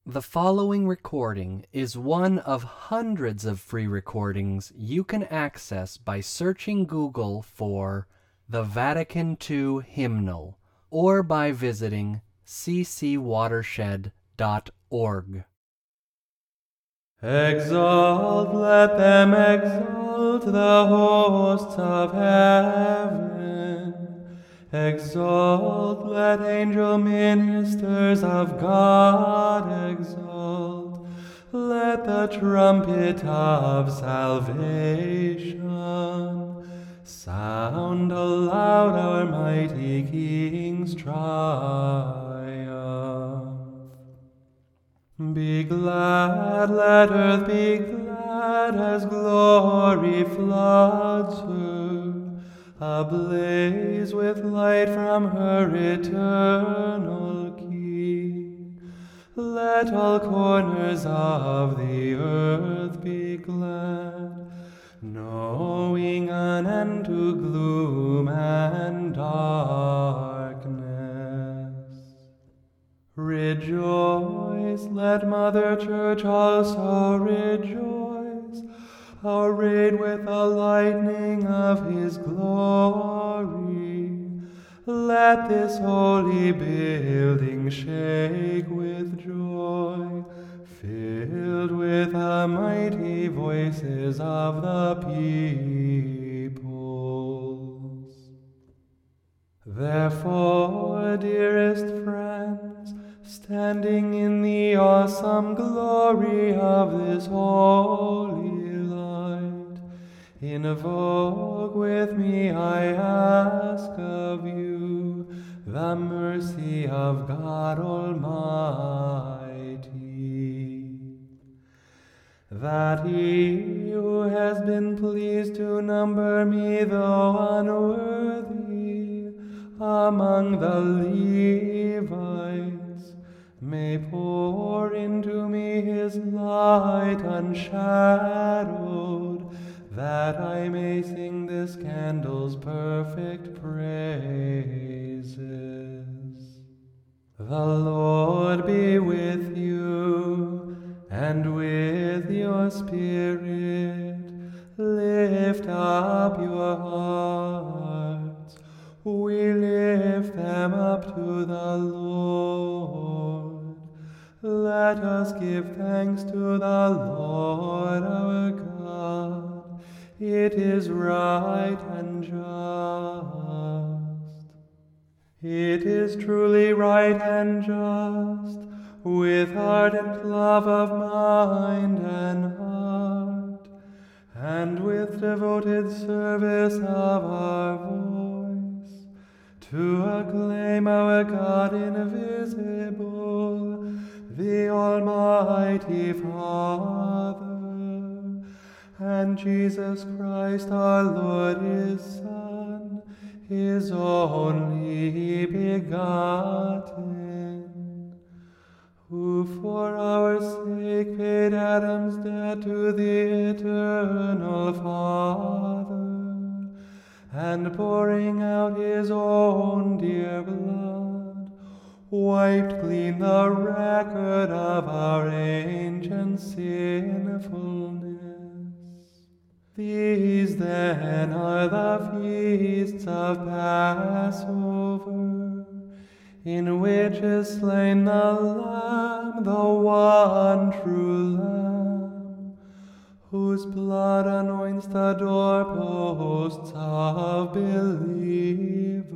The following recording is one of hundreds of free recordings you can access by searching Google for the Vatican II Hymnal or by visiting ccwatershed.org. Exalt, let them exalt, the hosts of heaven. Exalt, let angel ministers of God exalt. Let the trumpet of salvation sound aloud, our mighty King's triumph. Be glad, let earth be glad, as glory floods her, ablaze with light from her eternal King. Let all corners of the earth be glad, knowing an end to gloom and darkness. Rejoice, let Mother Church also rejoice, arrayed with the lightning of His glory. Let this holy building shake with joy, filled with the mighty voices of the peoples. Therefore, dearest friends, standing in the awesome glory of this holy light, invoke with me, I ask of you, the mercy of God Almighty, that He who has been pleased to number me, though unworthy, among the Levites, may pour into me His light unshadowed, that I may sing this candle's perfect praises. The Lord be with you, and with your spirit. Lift up your hearts. We lift them up to the Lord. Let us give thanks to the Lord our God. It is right and just. It is truly right and just, with ardent love of mind and heart, and with devoted service of our voice, to acclaim our God invisible, the Almighty Father, and Jesus Christ our Lord, His Son, His only begotten, who for our sake paid Adam's debt to the eternal Father, and pouring out His own dear blood, wiped clean the record of our ancient sinfulness. These then are the feasts of Passover, in which is slain the Lamb, the one true Lamb, whose blood anoints the doorposts of believers.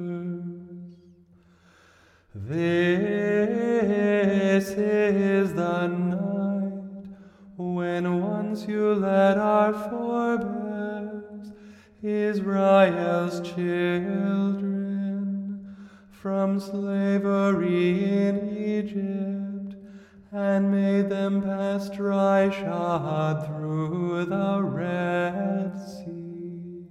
This is the night when once you led our forebears, Israel's children, from slavery in Egypt, and made them pass dry shod through the Red Sea.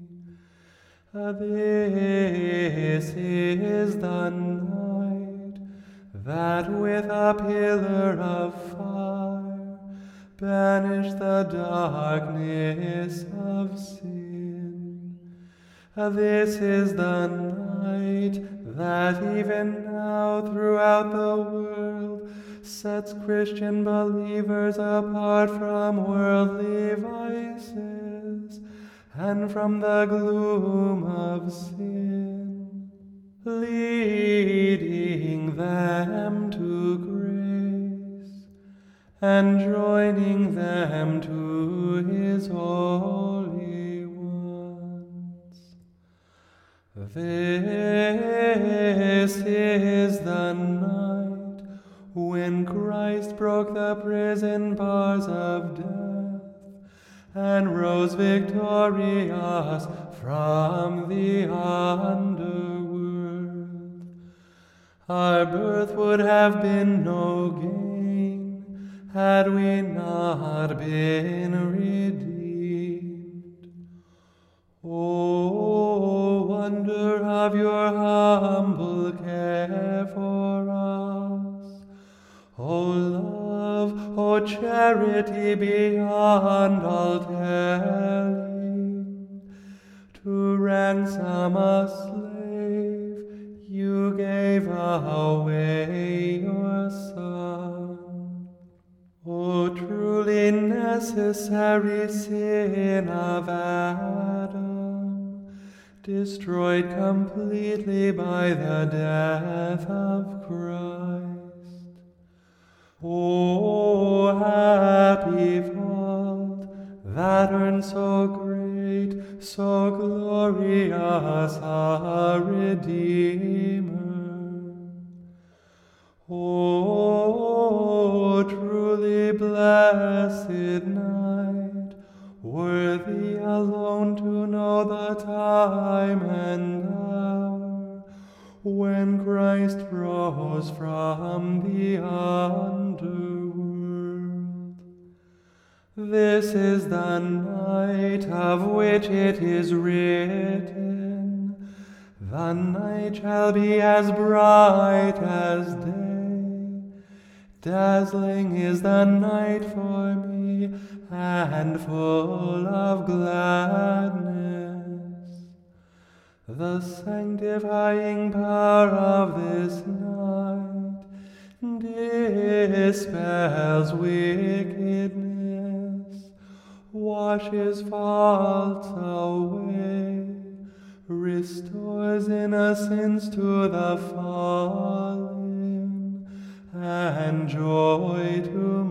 This is the night that with a pillar of fire banish the darkness of sin. This is the night that even now throughout the world sets Christian believers apart from worldly vices and from the gloom of sin, leading them to grace and joining them to his holy ones. This is the night when Christ broke the prison bars of death and rose victorious from the underworld. Our birth would have been no gain had we not been redeemed. Oh, wonder of your humble care for us. O love, O charity beyond all telling, to ransom a slave you gave away your Son. O truly necessary sin of Adam, destroyed completely by the death of Christ. O happy fault that earned so great, so glorious a Redeemer. O truly blessed night, worthy alone to know the time and hour when Christ rose from the underworld. This is the night of which it is written, the night shall be as bright as day. Dazzling is the night for me, and full of gladness. The sanctifying power of this night dispels wickedness, washes faults away, restores innocence to the fallen, and joy to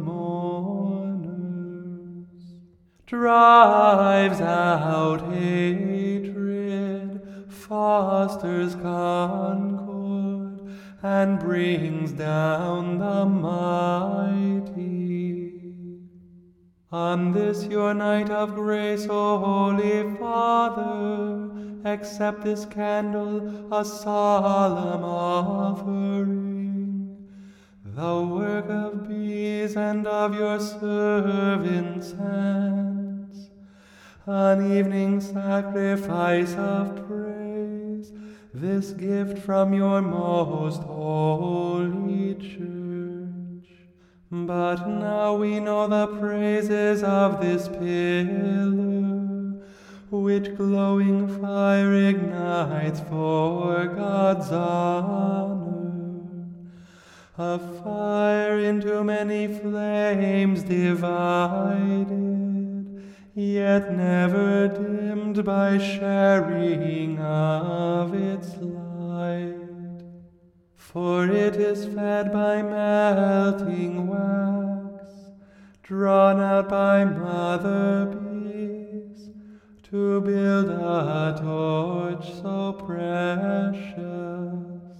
mourners, drives out hatred, fosters concord, and brings down the mighty. On this your night of grace, O Holy Father, accept this candle, a solemn offering, the work of bees and of your servants' hands, an evening sacrifice of praise, this gift from your most holy church. But now we know the praises of this pillar, which glowing fire ignites for God's honor, a fire into many flames divided, yet never dimmed by sharing of its light. For it is fed by melting wax, drawn out by mother bees, to build a torch so precious.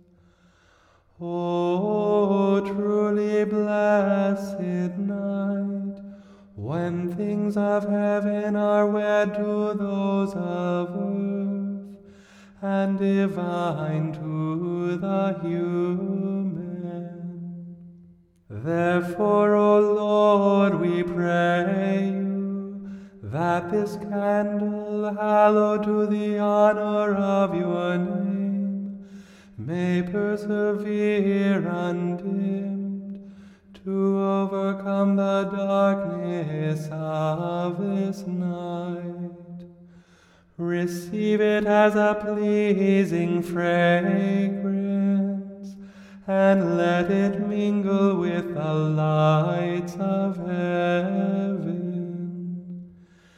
O truly blessed night, when things of heaven are wed to those of earth, and divine to the human. Therefore, O Lord, we pray you, that this candle, hallowed to the honor of your name, may persevere undimmed to overcome the darkness of this night. Receive it as a pleasing fragrance, and let it mingle with the lights of heaven.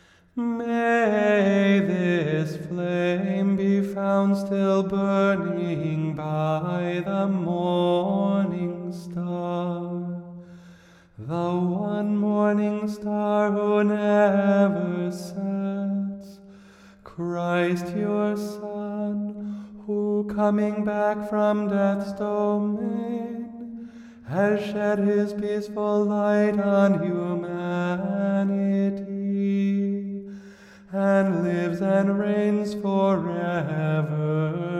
May this flame be found still burning by the morning star, the one morning star who never sets, Christ your Son, who coming back from death's domain has shed his peaceful light on humanity, and lives and reigns forever